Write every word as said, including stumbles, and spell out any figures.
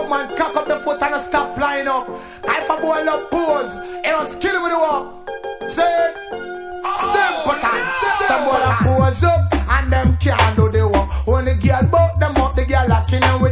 up, man, cock up the foot and stop line up. If a boy love pose, he don't skill with the walk. Say it. Simple time. Some boy a pose up and them can't do the walk. When the girl bout them up, the girl locking and